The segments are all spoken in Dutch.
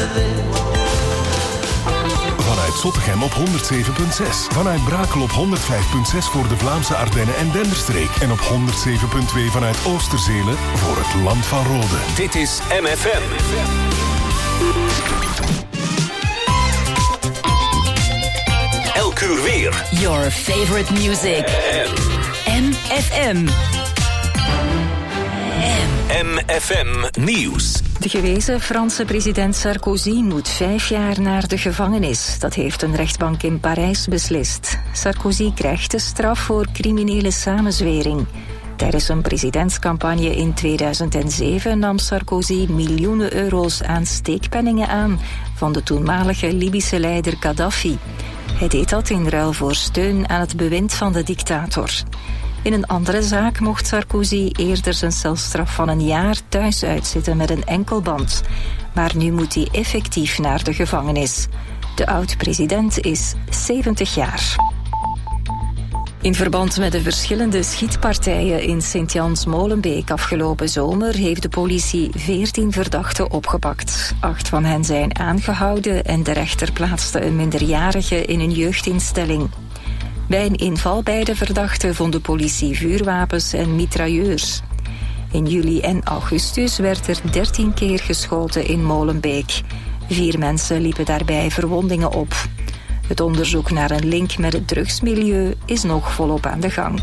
Vanuit Zottegem op 107.6. Vanuit Brakel op 105.6 voor de Vlaamse Ardennen en Denderstreek. En op 107.2 vanuit Oosterzelen voor het Land van Rode. Dit is MFM. Elk uur weer. Your favorite music. MFM. MFM Nieuws. De gewezen Franse president Sarkozy moet 5 jaar naar de gevangenis. Dat heeft een rechtbank in Parijs beslist. Sarkozy krijgt de straf voor criminele samenzwering. Tijdens een presidentscampagne in 2007 nam Sarkozy miljoenen euro's aan steekpenningen aan van de toenmalige Libische leider Gaddafi. Hij deed dat in ruil voor steun aan het bewind van de dictator. In een andere zaak mocht Sarkozy eerder zijn celstraf van 1 jaar thuis uitzitten met een enkelband. Maar nu moet hij effectief naar de gevangenis. De oud-president is 70 jaar. In verband met de verschillende schietpartijen in Sint-Jans-Molenbeek afgelopen zomer heeft de politie 14 verdachten opgepakt. 8 van hen zijn aangehouden en de rechter plaatste een minderjarige in een jeugdinstelling. Bij een inval bij de verdachten vond de politie vuurwapens en mitrailleurs. In juli en augustus werd er 13 keer geschoten in Molenbeek. 4 mensen liepen daarbij verwondingen op. Het onderzoek naar een link met het drugsmilieu is nog volop aan de gang.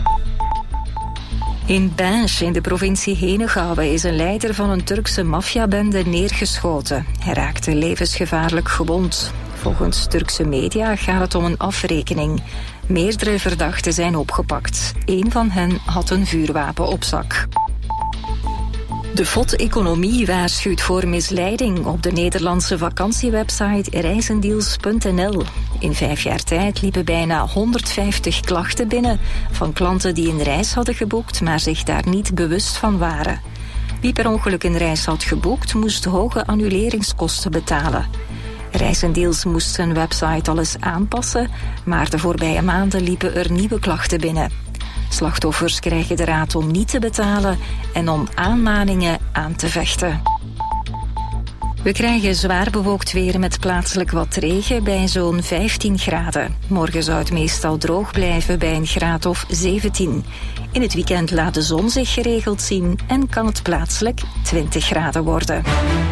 In Binche in de provincie Henegouwen is een leider van een Turkse maffiabende neergeschoten. Hij raakte levensgevaarlijk gewond. Volgens Turkse media gaat het om een afrekening. Meerdere verdachten zijn opgepakt. 1 van hen had een vuurwapen op zak. De FOD-economie waarschuwt voor misleiding op de Nederlandse vakantiewebsite reizendeals.nl. In 5 jaar tijd liepen bijna 150 klachten binnen van klanten die een reis hadden geboekt, maar zich daar niet bewust van waren. Wie per ongeluk een reis had geboekt, moest hoge annuleringskosten betalen. Reizendeals moest zijn website al eens aanpassen, maar de voorbije maanden liepen er nieuwe klachten binnen. Slachtoffers krijgen de raad om niet te betalen en om aanmaningen aan te vechten. We krijgen zwaar bewolkt weer met plaatselijk wat regen bij zo'n 15 graden. Morgen zou het meestal droog blijven bij een graad of 17. In het weekend laat de zon zich geregeld zien en kan het plaatselijk 20 graden worden.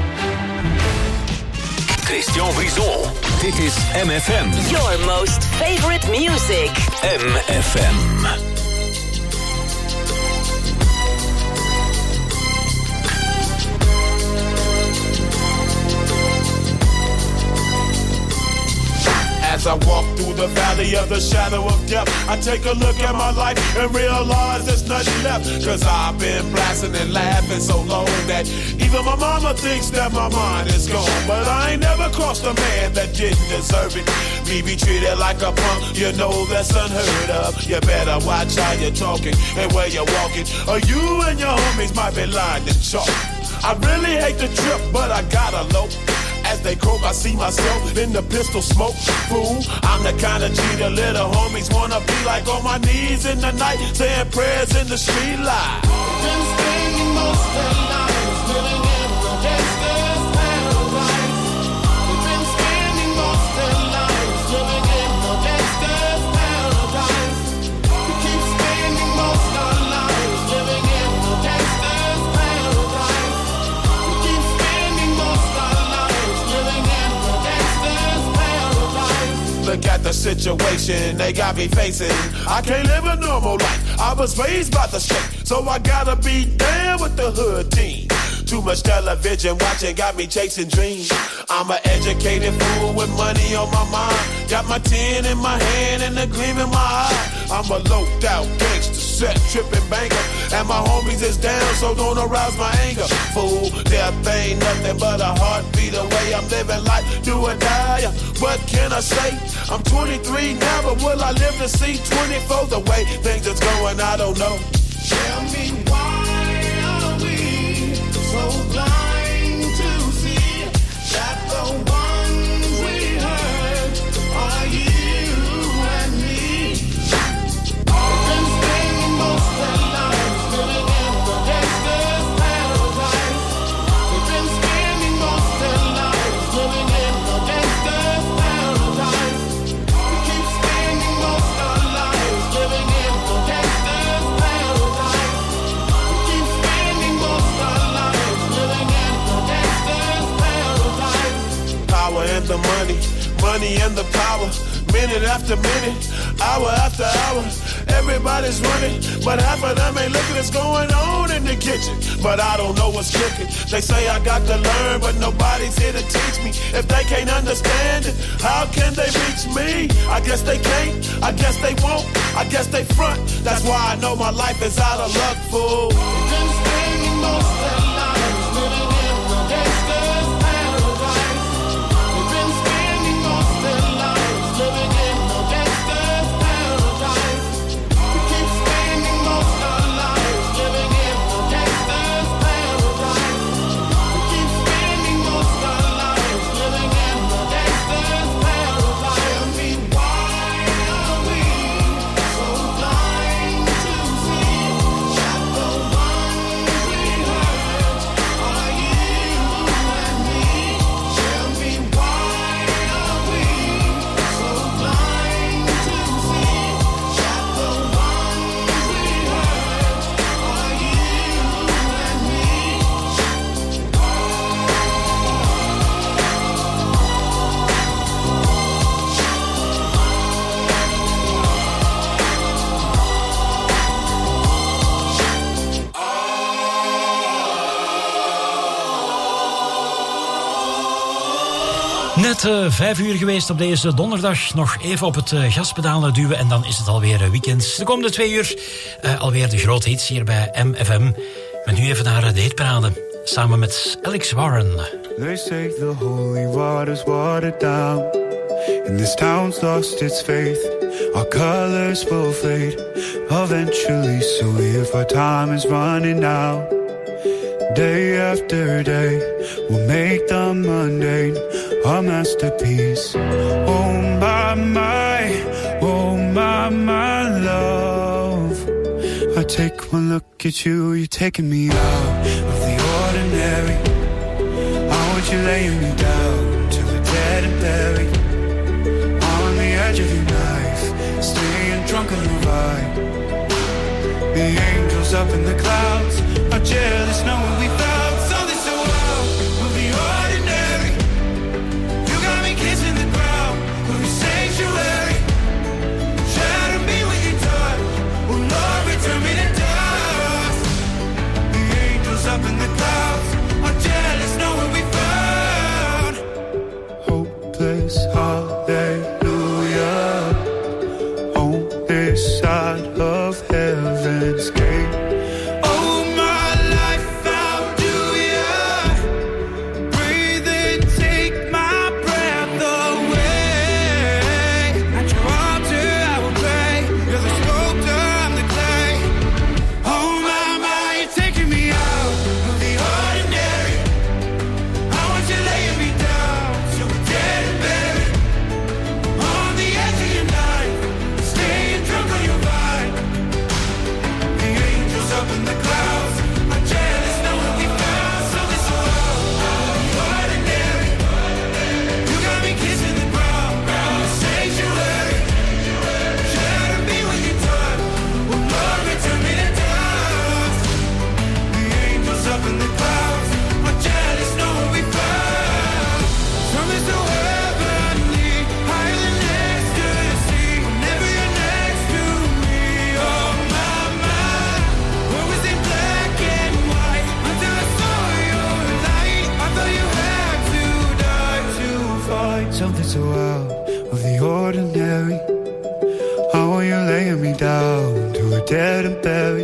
Christian Brison. Dit is MFM. Your most favorite music. MFM. As I walk through the valley of the shadow of death, I take a look at my life and realize there's nothing left. Cause I've been blasting and laughing so long that even my mama thinks that my mind is gone. But I ain't never crossed a man that didn't deserve it. Me be treated like a punk, you know that's unheard of. You better watch how you're talking and where you're walking, or you and your homies might be lying to chalk. I really hate the trip, but I gotta low. As they croak, I see myself in the pistol smoke. Fool, I'm the kind of G the little homies wanna be like, on my knees in the night, saying prayers in the street light. Been spending most of their lives living in the gangster's paradise. They've been spending most of their lives living in the gangster's paradise. We keep spending most of our lives living in the gangster's paradise. We keep spending most of our lives living in the gangster's paradise. Look at the situation they got me facing. I can't live a normal life. I was raised by the street, so I gotta be down with the hood team. Too much television watching got me chasing dreams. I'm an educated fool with money on my mind. Got my tin in my hand and a gleam in my eye. I'm a loped out gangster, set tripping banker, and my homies is down, so don't arouse my anger. Fool, death ain't nothing but a heartbeat away. I'm living life, do or die. What can I say? I'm 23 now, but will I live to see 24? The way things is going, I don't know. Tell me why are we so blind to see that the ones we hurt are you and me? We've been spending most of their lives living in the gangster's paradise. We've been spending most of their lives living the money, money and the power. Minute after minute, hour after hour, everybody's running, but half of them ain't looking what's going on in the kitchen. But I don't know what's cooking. They say I got to learn, but nobody's here to teach me. If they can't understand it, how can they reach me? I guess they can't, I guess they won't, I guess they front. That's why I know my life is out of luck, fool. We've been spending most of their lives living in the gangster's paradise. We've been spending most of their lives living in the gangster's paradise. We keep spending most of our lives living in the gangster's paradise. We keep spending most of our lives living in the gangster's paradise. Tell me why are we so blind to see that the ones we hurt are you and me? Tell me why are we so blind to see that the ones we hurt are you and me? Net 5 uur geweest op deze donderdag. Nog even op het gaspedaal duwen en dan is het alweer weekend. De komende 2 uur alweer de grote hits hier bij MFM. Met nu even naar de hitparade. Samen met Alex Warren. They say the holy water's watered down, and this town's lost its faith. Our colors will fade eventually, so if our time is running out, day after day, we'll make the mundane a masterpiece. Oh my love, I take one look at you, you're taking me out of the ordinary. I want you laying me down till we're dead and buried, on the edge of your knife, staying drunk on your vibe. The angels up in the clouds are jealous knowing we found something so wild. We'll be ordinary. You got me kissing the ground, we'll be sanctuary. Shatter me with your touch, oh Lord, return me to dust. The angels up in the clouds are jealous knowing we found hopeless hallelujah on this side of heaven's gate. Oh my life, how do ya breathe and take my breath away? At your altar I will pray, you're the sculptor, I'm the clay. Oh my, you're taking me out of the ordinary. I want you laying me down till we're dead and buried, on the edge of your knife, staying drunk on your vine. The angels up in the clouds are jealous knowing we found something so ordinary. You got me kissing the ground, sanctuary. Shatter me with your touch, oh Lord, return me to dust. The angels up in the clouds are jealous knowing we found something so heavenly, higher than ecstasy. Whenever you're next to me, oh my, what was in black and white until I saw your light? I thought you had to die to fight something so out of the ordinary. How are you laying me down to a dead and buried,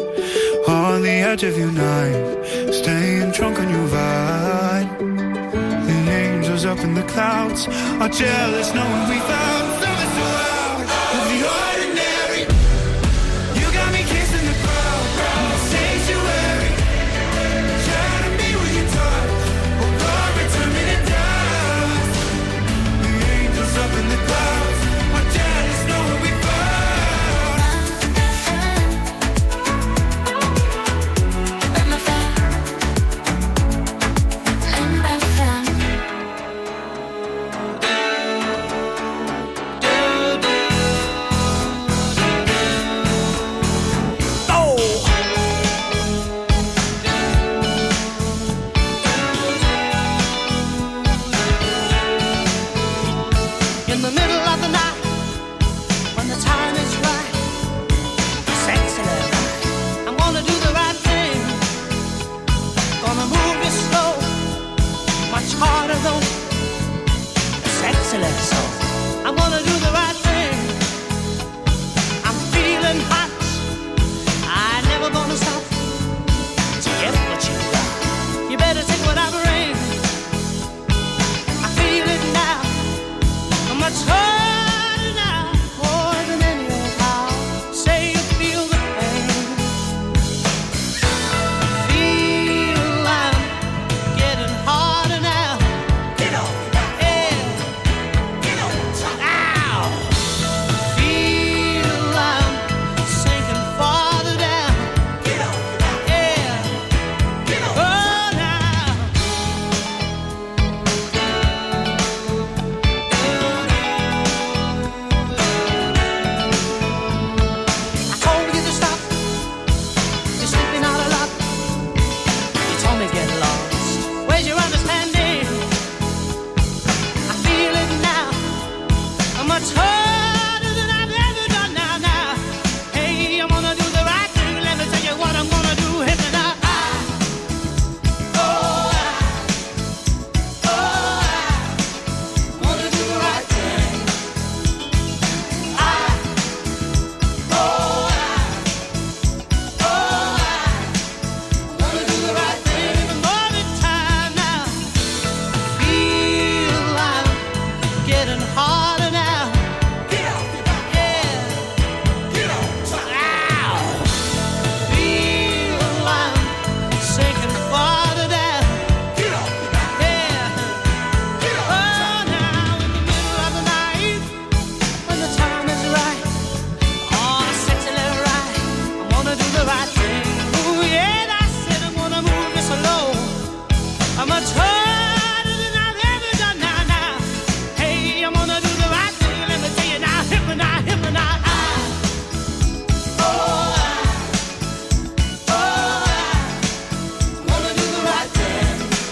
on the edge of your knife, staying drunk on your vine. The angels up in the clouds are jealous knowing we found something so out of the ordinary. You got me kissing the ground, sanctuary. Shatter me with your touch, oh Lord, return me to dust. The angels up in the clouds are jealous knowing we found song, a sexy little song. I'm gonna do the right thing. I'm feeling hot. I never gonna stop to get what you got. You better take what I bring. I feel it now. I'm much harder now, more than any old how. Say you feel the pain. Feel I'm getting harder now. Get on, yeah. Get on, ow. Feel I'm sinking farther down. Get on, yeah. Get on, oh now. I told you to stop. You're sleeping out a lot. You told me get lost. Where's your understanding? I feel it now. I'm much harder than I've ever done now. Hey, I'm gonna do the right thing. Let me tell you what I'm gonna do. Hit me now. Gonna do the right thing. Gonna do the right thing. The morning time now. Feel I'm getting harder now. Get up, yeah. Get up, ow. Feel I'm sinking farther down. Get up, yeah. Get up. Oh, now in the middle of the night, when the time is right, on a sexy little ride, I'm gonna do the right thing. Ooh, yeah, I said I'm gonna move this alone. I'm much harder than I've ever done now. Hey, I'm gonna do the right thing. Let me tell you now, hit me now, hit me now. Gonna do the right thing.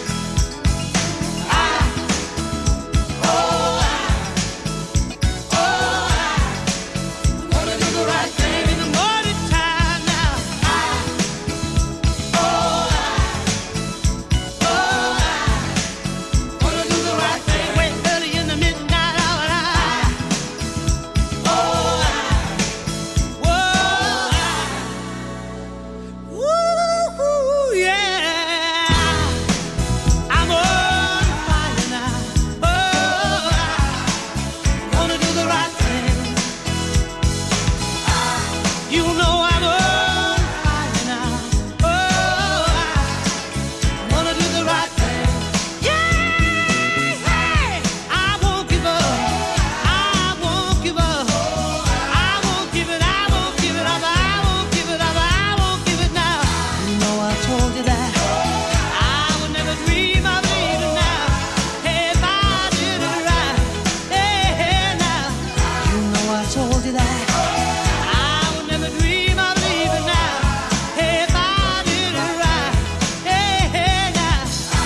Gonna do the right thing in the morning time now. Gonna do the right thing way early in the midnight hour. Woo, yeah. I'm on fire now. Gonna do the right thing. You know I'm on fire now. I'm gonna do the right thing. Yeah, hey, I won't give up. I won't give up. I won't give it. I won't give it up. I won't give it up. I won't give it now. You know I told you that. I would never dream of leaving now. Hey, if I did it right. Hey, now. You know I told you that. I would never dream of leaving now. Hey, if I did it right. Hey, now.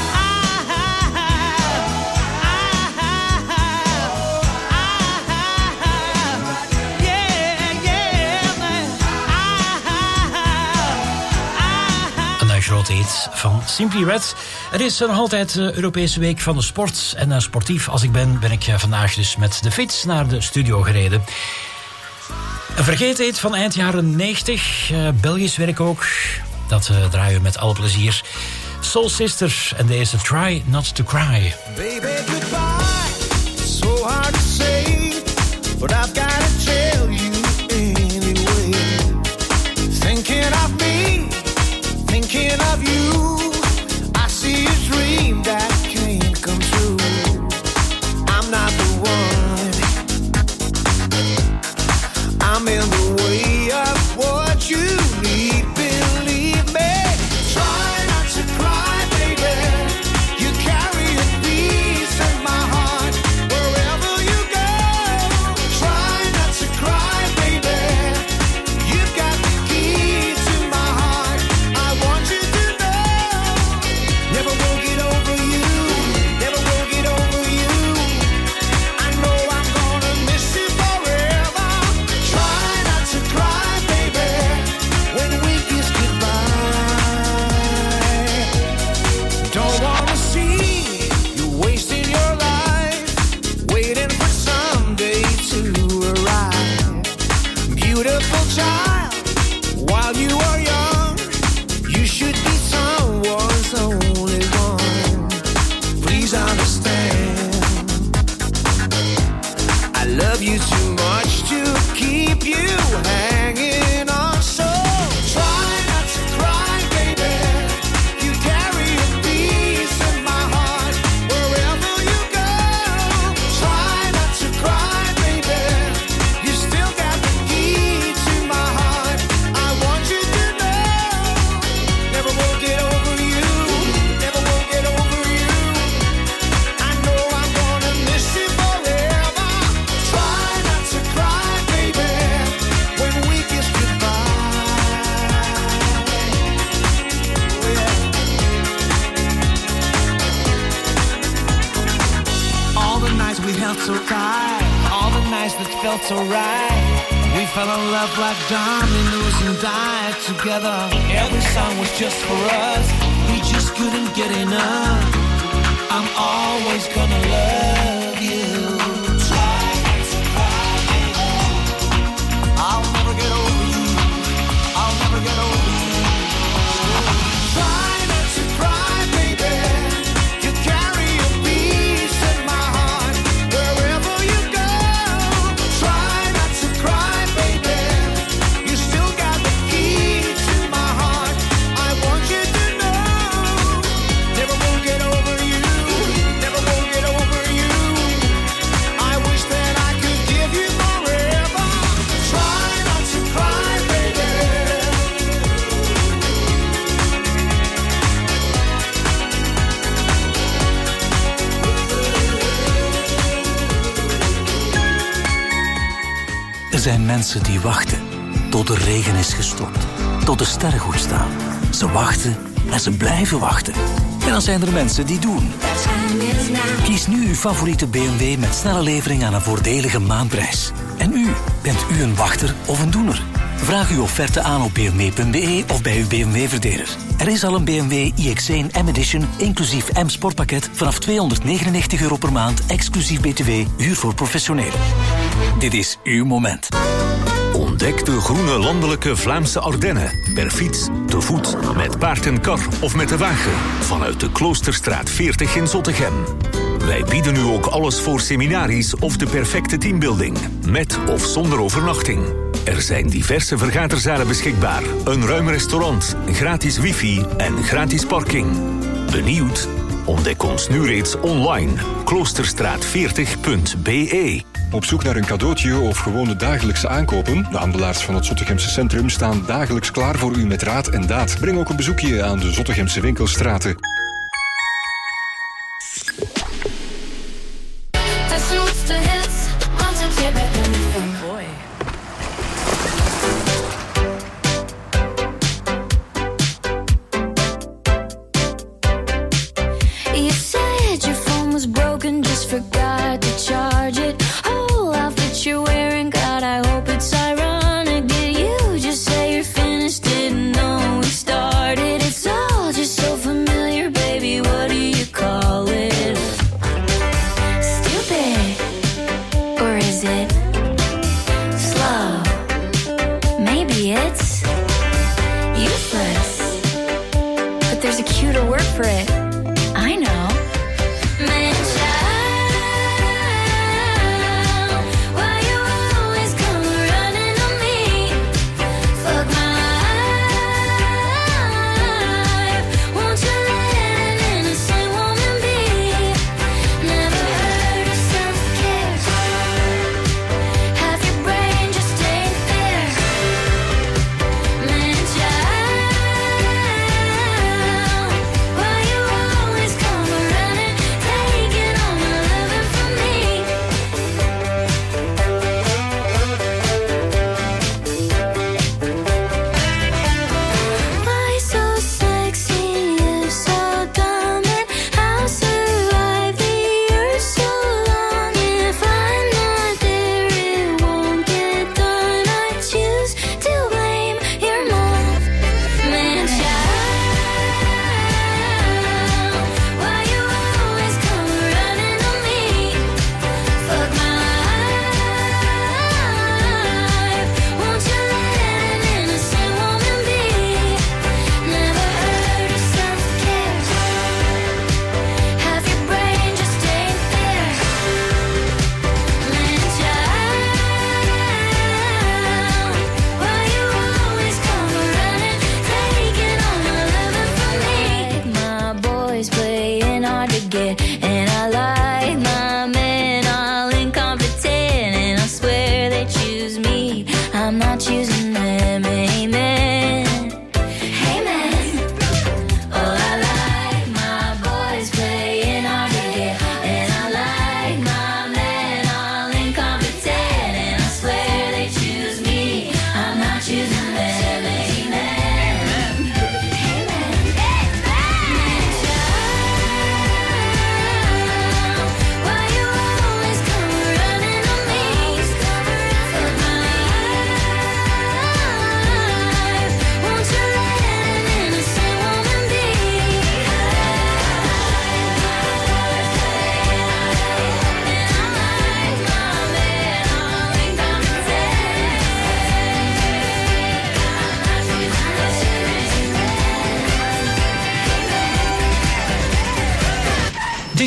Een grote hit van Simply Red. Er is nog altijd Europese Week van de Sport. En sportief als ik ben ik vandaag dus met de fiets naar de studio gereden. Een vergeten hit van eind jaren 90. Belgisch werk ook. Dat draaien we met alle plezier. Soul Sister en deze Try Not To Cry. Baby, goodbye. So hard to say, but I've got to tell you anyway. Thinking of me, thinking of you. I see a dream that can't come true. I'm not the one. I'm in the way of what you need. Believe me. Try not to cry, baby. You carry a piece of child while you are young. You should be someone's only one. Please understand, I love you too much to keep you hanging on. So try not to cry, baby. You carry a piece of my heart wherever you go. Try not to cry, baby. You still got the key to my heart. I want you to know, never will get over you. Never will get over you. I know I'm gonna miss you forever. Try not to cry, baby, when we kiss goodbye. Oh, yeah. All the nights we held so tight, all the nights that felt so right. We fell in love like dominoes and died together. Every song was just for us. We just couldn't get enough. I'm always gonna love you. Try not to cry, baby. I'll never get over you. I'll never get over you. Try not to cry, baby. You carry a piece of my heart wherever you go. Try not to cry, baby. You still got the key to my heart. I want you to know, never will get over you. Never will get over you. I wish that I could give you forever. Try not to cry, baby. Er zijn mensen die wachten tot de regen is gestopt, tot de sterren goed staan. Ze wachten en ze blijven wachten. En dan zijn er mensen die doen. Kies nu uw favoriete BMW met snelle levering aan een voordelige maandprijs. En u, bent u een wachter of een doener? Vraag uw offerte aan op bmw.be of bij uw BMW-verdeler. Er is al een BMW iX1 M-Edition, inclusief M-Sportpakket, vanaf €299 per maand, exclusief BTW, huur voor professionelen. Dit is uw moment. Ontdek de groene landelijke Vlaamse Ardennen. Per fiets, te voet, met paard en kar of met de wagen. Vanuit de Kloosterstraat 40 in Zottegem. Wij bieden u ook alles voor seminaries of de perfecte teambuilding. Met of zonder overnachting. Er zijn diverse vergaderzalen beschikbaar. Een ruim restaurant, gratis wifi en gratis parking. Benieuwd? Ontdek ons nu reeds online. Kloosterstraat40.be. Op zoek naar een cadeautje of gewone dagelijkse aankopen? De handelaars van het Zottegemse centrum staan dagelijks klaar voor u met raad en daad. Breng ook een bezoekje aan de Zottegemse winkelstraten. You said your phone was broken, just forgot to charge it. Whole outfit you're wearing, God, I hope it's ironic. Did you just say you're finished? Didn't know we started. It's all just so familiar, baby. What do you call it? Stupid, or is it slow? Maybe it's useless, but there's a cuter word for it. I know. Man child,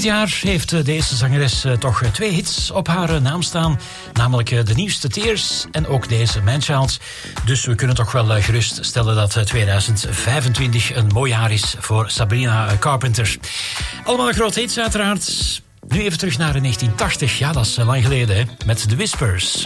Dit jaar heeft deze zangeres toch 2 hits op haar naam staan. Namelijk de nieuwste Tears en ook deze Manchild. Dus we kunnen toch wel gerust stellen dat 2025 een mooi jaar is voor Sabrina Carpenter. Allemaal grote hits uiteraard. Nu even terug naar 1980. Ja, dat is lang geleden, hè? Met The Whispers.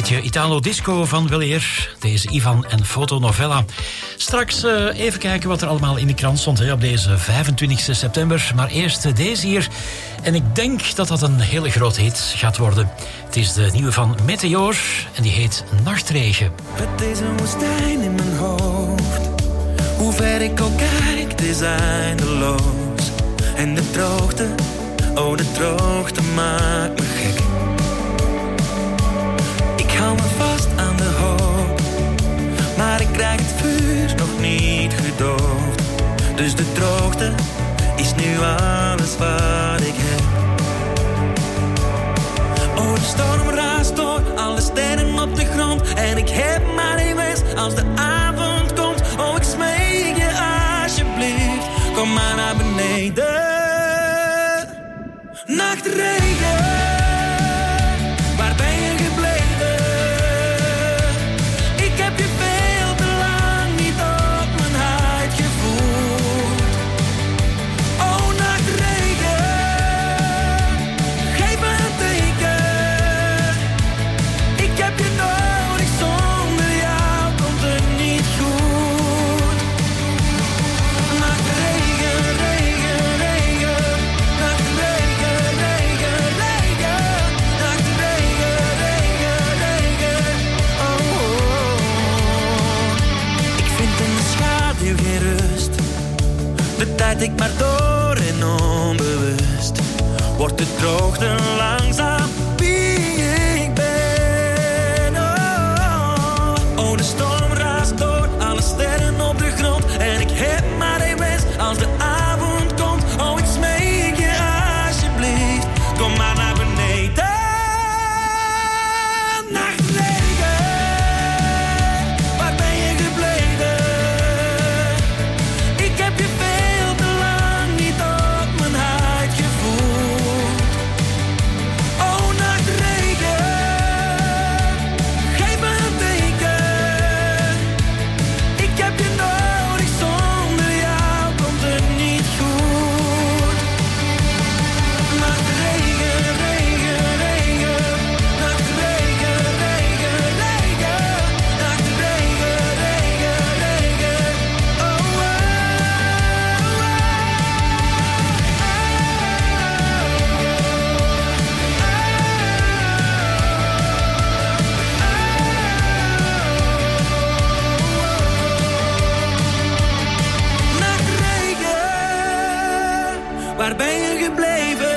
beetje Italo-disco van weleer. Deze Ivan en Fotonovella. Straks even kijken wat er allemaal in de krant stond op deze 25 september. Maar eerst deze hier. En ik denk dat dat een hele grote hit gaat worden. Het is de nieuwe van Meteor en die heet Nachtregen. Het is een woestijn in mijn hoofd. Hoe ver ik ook kijk, het is eindeloos. En de droogte, oh de droogte maakt me gek. Ik hou me vast aan de hoop, maar ik krijg het vuur nog niet gedoofd. Dus de droogte is nu alles wat ik heb. Oh, de storm raast door, alle sterren op de grond. En ik heb maar één wens als de avond komt. Oh, ik smeek je alsjeblieft, kom maar naar beneden. Nachtregen, waar ben je gebleven? Ik heb je veel te lang niet op mijn huid gevoeld. Oh, nachtregen, geef me een teken. Ik heb je nodig, zonder jou komt het niet goed. Nachtregen, regen, regen, nachtregen, regen, regen, nachtregen, regen, regen. Oh, oh, oh. Ik vind in de schaduw geen rust. De tijd ik maar door en onbewust. Wordt de droogte langzaam wie ik ben. Oh, oh, de storm raast door, alle sterren op de grond. En ik heb maar één wens als de avond komt. Oh, ik smeek je alsjeblieft, kom maar naar beneden. Nachtregen, waar ben je gebleven? Ik heb je veel te lang niet op mijn huid gevoeld. Oh, nachtregen, geef me een teken. Ik heb je nodig, zonder jou komt het niet goed. Nachtregen, regen, regen, nachtregen, regen, regen, nachtregen, regen, regen. Oh, oh, oh. Nachtregen, waar ben je gebleven?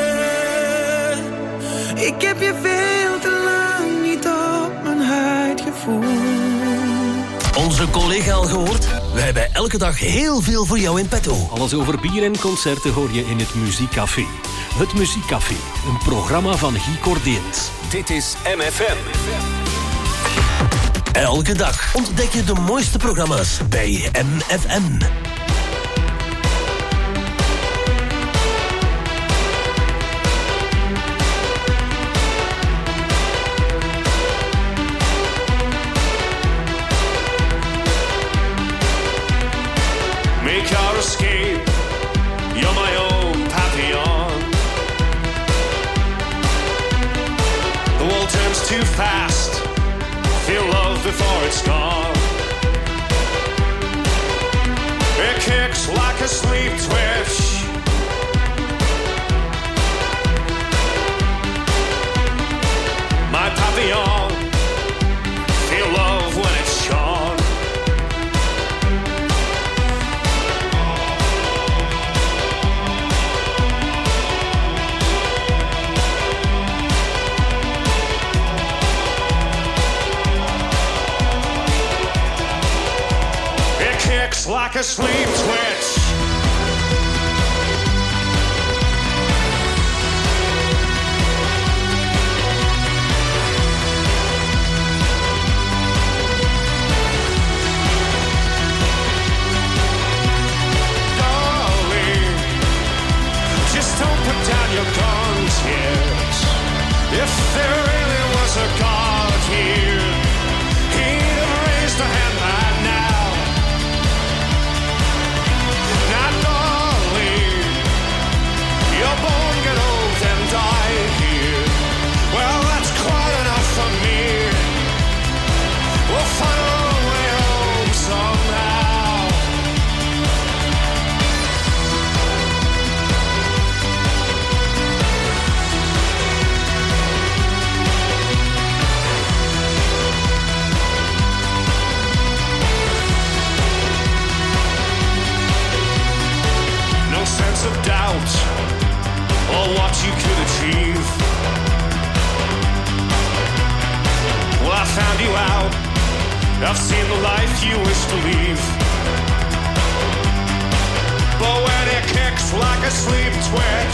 Ik heb je veel te lang niet op mijn huid gevoeld. Onze collega al gehoord? Wij hebben elke dag heel veel voor jou in petto. Alles over bier en concerten hoor je in het Muziekcafé. Het Muziekcafé, een programma van Guy Cordeens. Dit is MFM. Elke dag ontdek je de mooiste programma's bij MFM. Make your escape, you're my own Papillon. The world turns too fast, feel love before it's gone. It kicks like a sleep twitch. My Papillon, feel love when it's gone. Like a sleep twitch. Darling, just don't put down your guns yet. If there really was a God here, he'd have raised a hand by now. Not you out. I've seen the life you wish to leave. But when it kicks like a sleep twitch,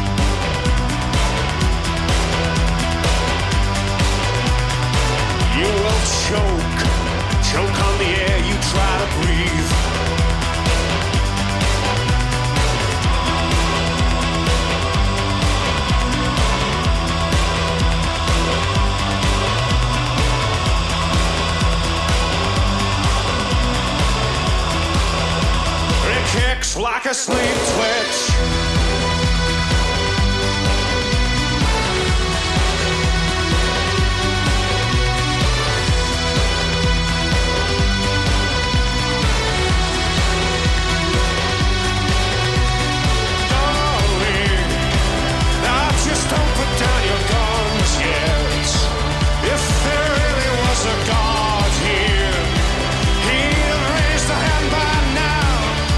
you will choke on the air you try to breathe. Kicks like a sleep twitch. Darling, now just don't put down your guns yet. If there really was a God here, he'd have raised a hand by now.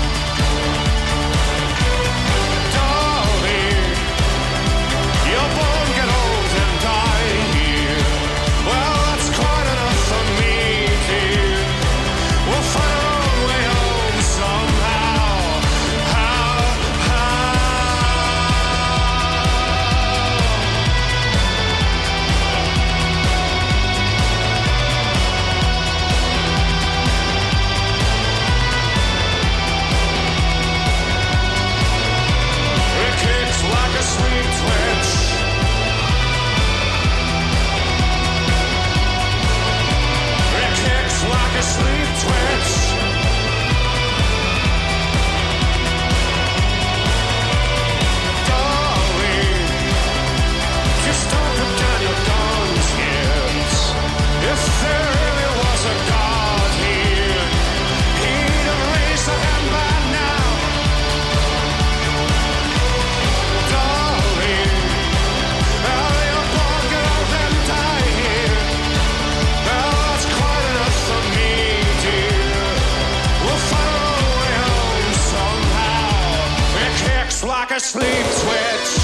Like a sleep twitch.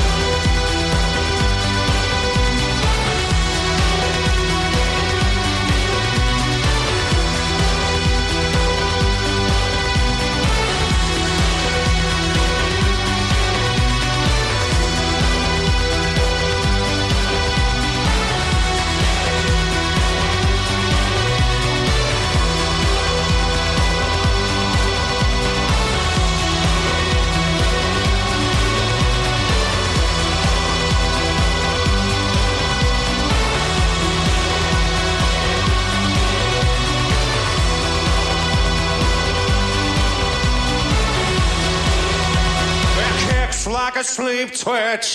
Like a sleep twitch.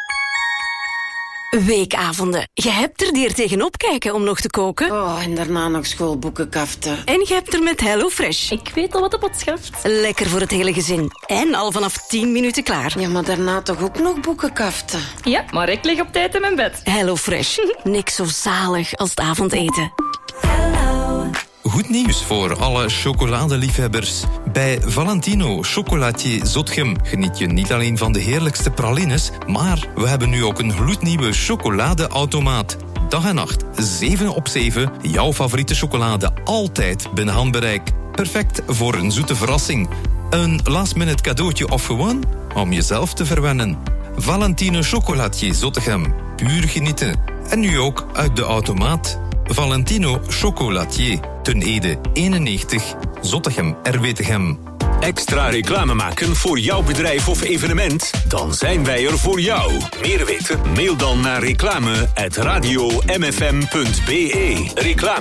Weekavonden. Je hebt er die er tegenop kijken om nog te koken. Oh, en daarna nog schoolboeken kaften. En je hebt er met HelloFresh. Ik weet al wat de pot schaft. Lekker voor het hele gezin. En al vanaf 10 minuten klaar. Ja, maar daarna toch ook nog boeken kaften. Ja, maar ik lig op tijd in mijn bed. HelloFresh. Niks zo zalig als het avondeten. Goed nieuws voor alle chocoladeliefhebbers. Bij Valentino Chocolatier Zotgem geniet je niet alleen van de heerlijkste pralines, maar we hebben nu ook een gloednieuwe chocoladeautomaat. Dag en nacht, 7 op 7, jouw favoriete chocolade altijd binnen handbereik. Perfect voor een zoete verrassing. Een last-minute cadeautje of gewoon om jezelf te verwennen. Valentino Chocolatier Zottegem. Puur genieten. En nu ook uit de automaat. Valentino Chocolatier. Ten Ede 91, Zottegem, RWTGem. Extra reclame maken voor jouw bedrijf of evenement? Dan zijn wij er voor jou. Meer weten? Mail dan naar reclame@radiomfm.be.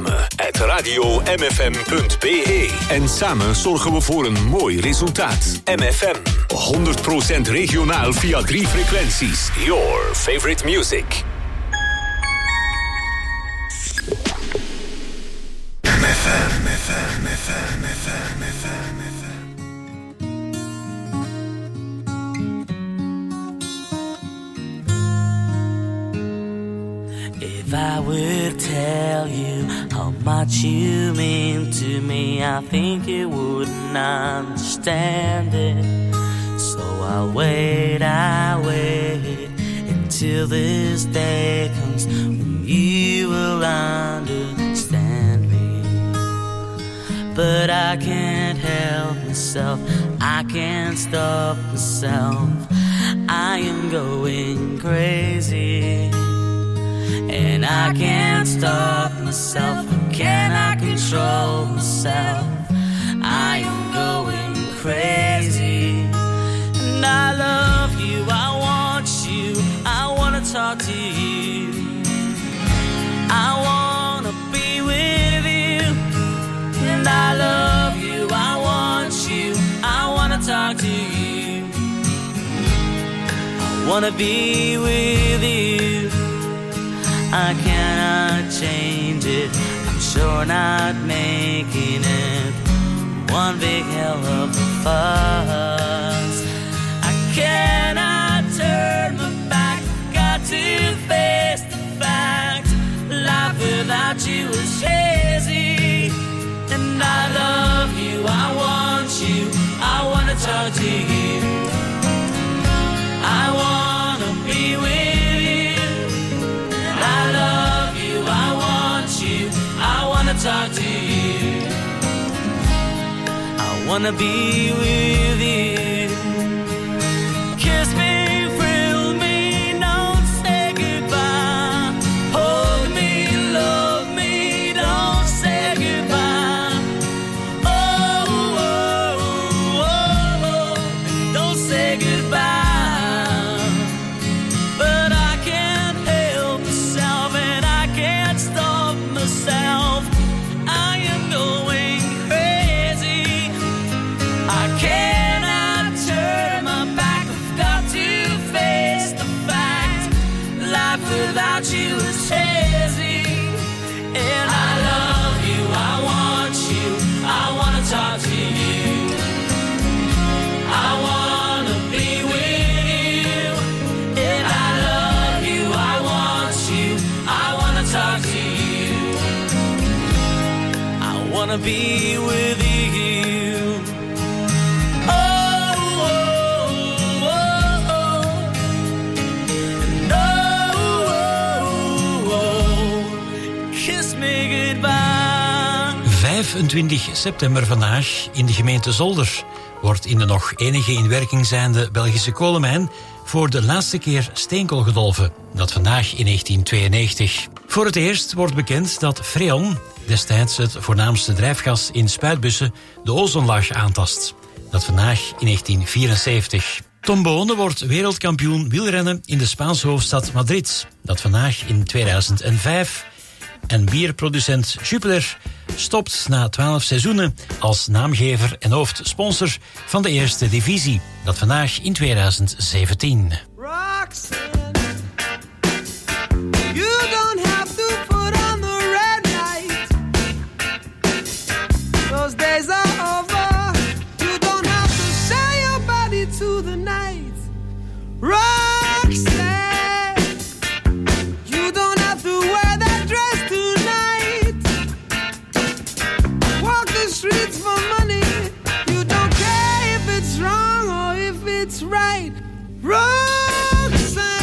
Reclame@radiomfm.be. En samen zorgen we voor een mooi resultaat. MFM. 100% regionaal via 3 frequenties. Your favorite music. If I would tell you how much you mean to me, I think you wouldn't understand it. So I'll wait till this day comes when you will understand me. But I can't help myself, I can't stop myself. I am going crazy, and I can't stop myself. Can I control myself? I am going crazy, and I love you, I want you, I wanna talk to you, I wanna be with you, and I love you, I want you, I wanna talk to you, I wanna be with you. I cannot change it, I'm sure not making it one big hell of a fuss. I cannot turn my back, got to face the fact. Life without you is hazy, and I love you, I want you, I wanna talk to you, I wanna be with you, and I love you, I want you, I wanna talk to you, I wanna be with you. Kiss me, thrill me, don't say goodbye. Hold me, love me, don't say goodbye. Oh, oh, oh, oh, don't say goodbye. But I can't help myself, and I can't stop myself. I am going crazy, I cannot turn my back, I've got to face the fact. Life without you is hazy, and I love you, I want you, I wanna talk to you, I wanna be with you, and I love you, I want you, I wanna talk to you, I wanna be with you. Kiss me goodbye. 25 september vandaag in de gemeente Zolder wordt in de nog enige in werking zijnde Belgische kolenmijn voor de laatste keer steenkool gedolven. Dat vandaag in 1992. Voor het eerst wordt bekend dat freon, destijds het voornaamste drijfgas in spuitbussen, de ozonlaag aantast. Dat vandaag in 1974. Tom Bonen wordt wereldkampioen wielrennen in de Spaanse hoofdstad Madrid. Dat vandaag in 2005. En bierproducent Jupiler stopt na 12 seizoenen als naamgever en hoofdsponsor van de eerste divisie. Dat vandaag in 2017. Roxanne, you don't have to put on the red light. Those days are over. You don't have to sell your body to the night. Roxanne, you don't have to wear that dress tonight. Walk the streets for money. You don't care if it's wrong or if it's right. Roxanne.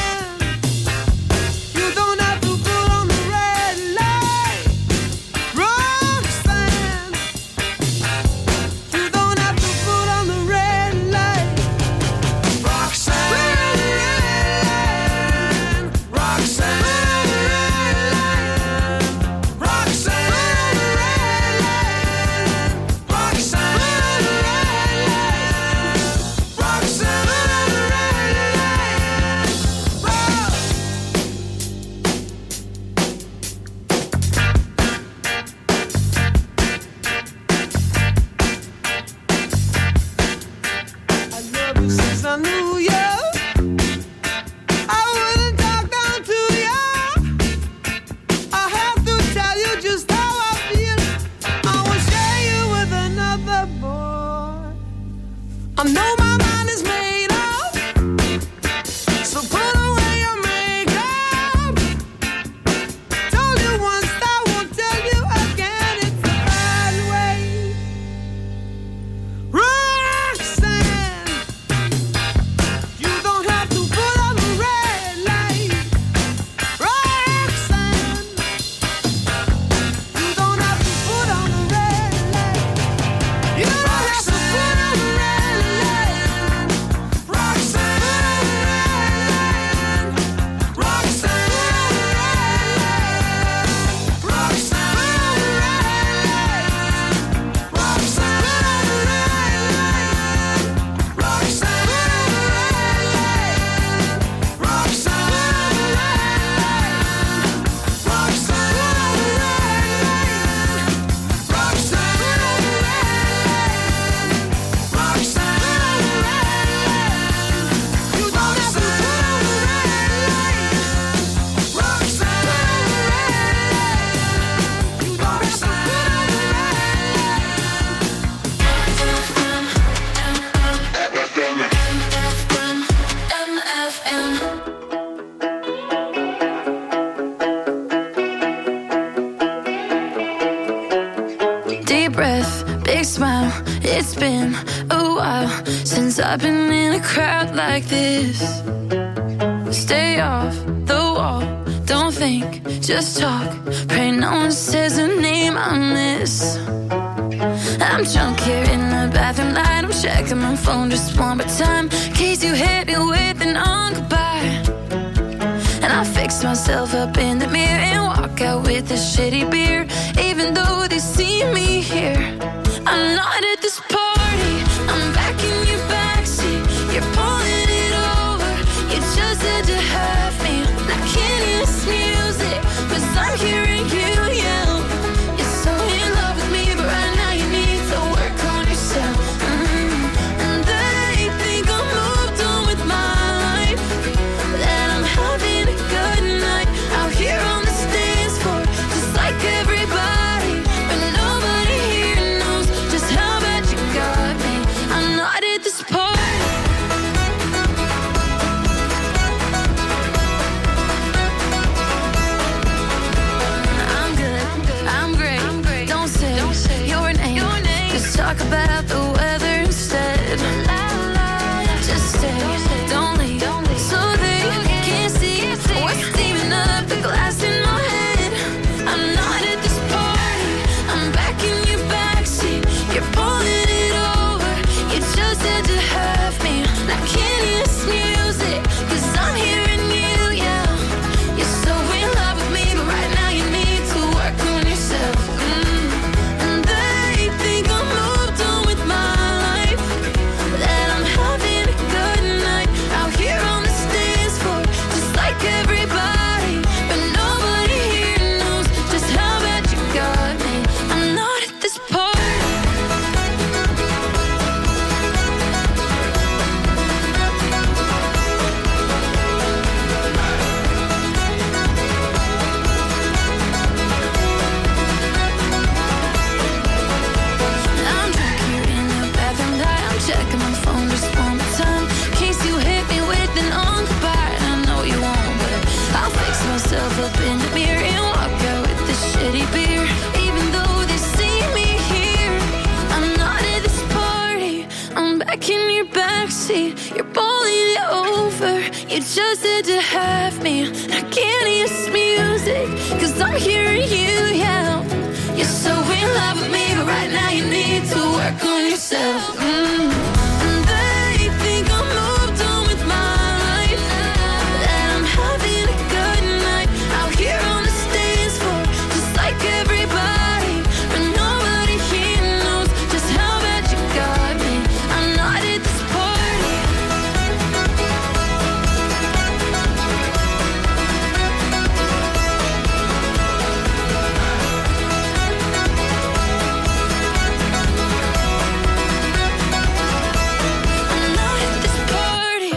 Deep breath, big smile. It's been a while since I've been in a crowd like this. Stay off the wall, don't think, just talk. Pray no one says a name I miss. I'm drunk here in the bathroom light. I'm checking my phone just one more time, in case you hit me with an goodbye. And I fix myself up in the mirror and walk out with a shitty beer. Even though they see me here, I'm not at this party. I'm back in your backseat. You're pulling it over. You just had to have me. I can't hear this music, 'cause I'm hearing you yell. You're so in love with me, but right now you need to work on yourself. And they think I'm moved on with my life, that I'm having a good night out here on the dance floor, just like everybody. But nobody here knows just how bad you got me. I'm not at this party. I'm good, I'm great. Don't say your name. Just talk about the weather instead. Just stay, don't leave, so they can't see what's steaming up the glass in my head. I'm not at this party. I'm back in your backseat. You're pulling it over. You just had to have me. I can't hear this music, 'cause I'm hearing you yell. You're so in love with me, but right now you need to work on yourself. And they think I'm moved on with my life, that I'm having a good night out here on the dance floor, just like everybody. But nobody here knows just how bad you got me. I'm not at this party. I'm drunk here in the bathroom light. I'm checking my phone just one more time, in case you hit me with an goodbye. I know you won't, but I'll fix myself up in the mirror and walk out with this shitty beer. Even though they see me here, I'm not at this party. I'm back in your backseat. You're pulling it over. You just had to have me. I can't hear this music, 'cause I'm hearing you yell. You're so in love with me, but right now you need to work on yourself. And they think I'm moved on with my life, that I'm having a good night out here on the dance floor, just like everybody. But nobody here knows just how bad you got me. I'm not at this party. I'm not at this party.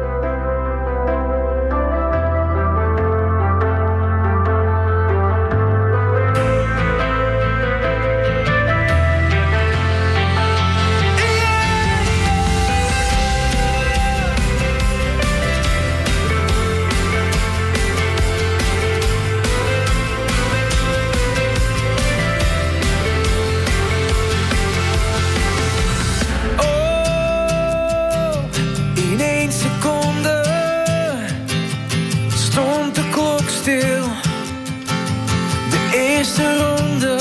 In 1 seconde stond de klok stil. De eerste ronde.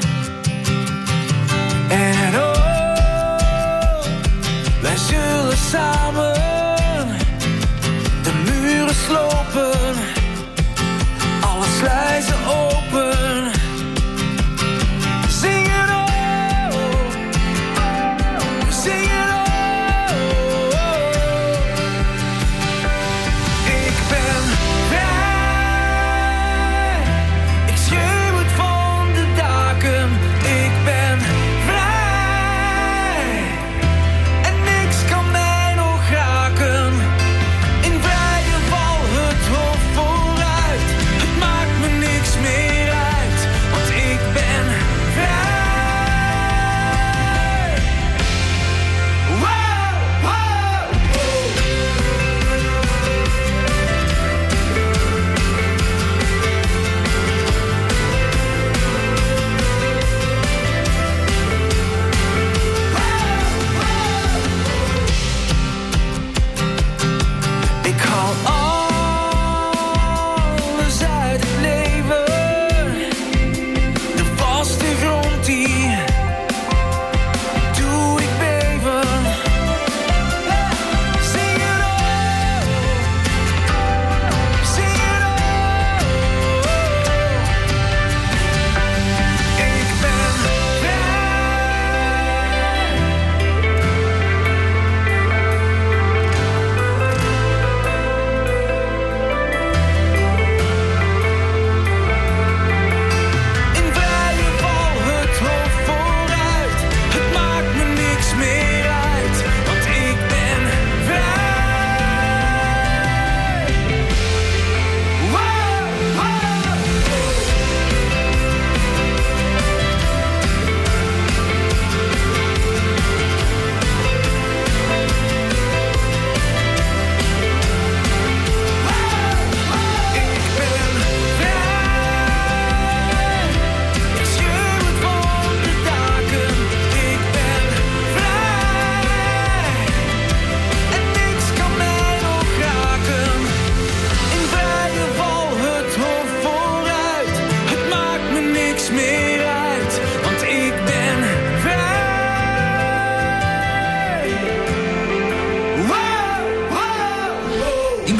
En oh, wij zullen samen de muren slopen. Alle sluizen open. Zingen oh, zingen oh. Ik ben vrij. Ik schreeuw het van de daken. Ik ben vrij. En niks kan mij nog raken.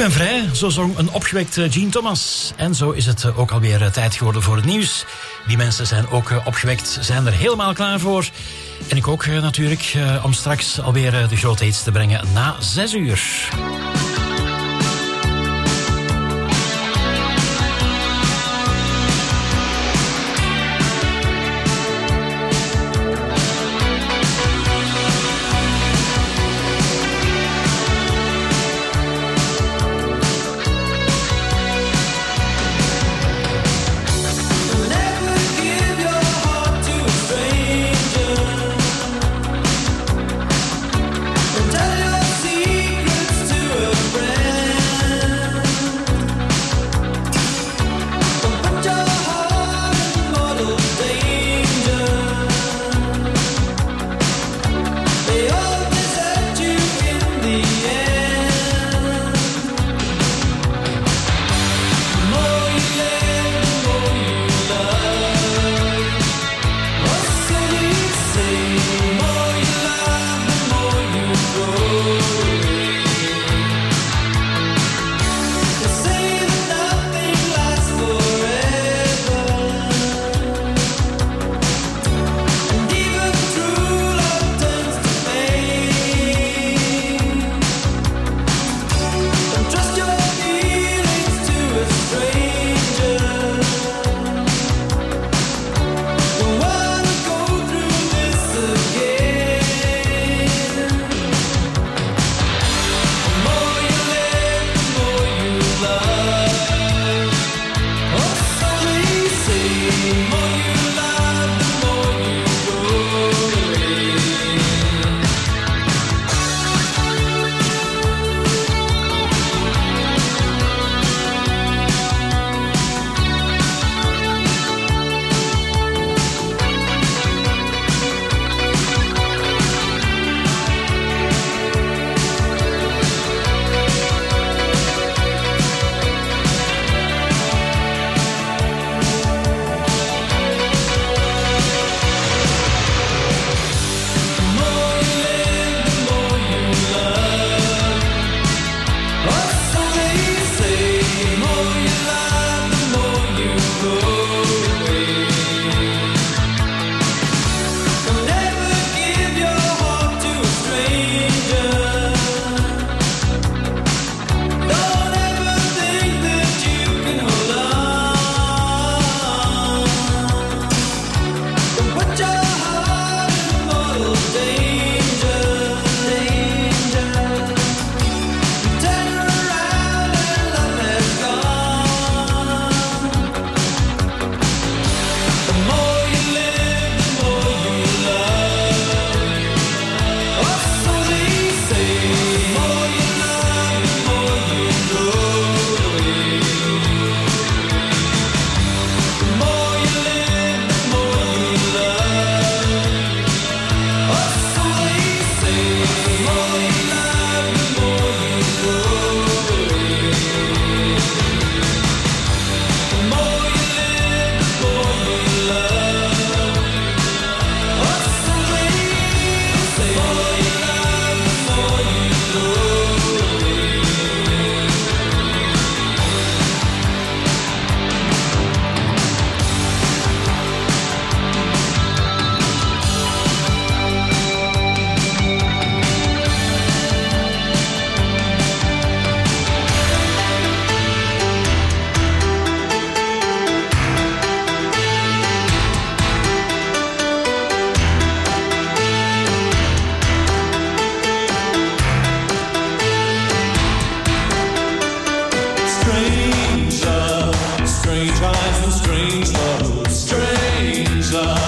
ben vrij, zo zong een opgewekt Gene Thomas. En zo is het ook alweer tijd geworden voor het nieuws. Die mensen zijn ook opgewekt, zijn er helemaal klaar voor. En ik ook natuurlijk, om straks alweer de grote hits te brengen na 6 uur.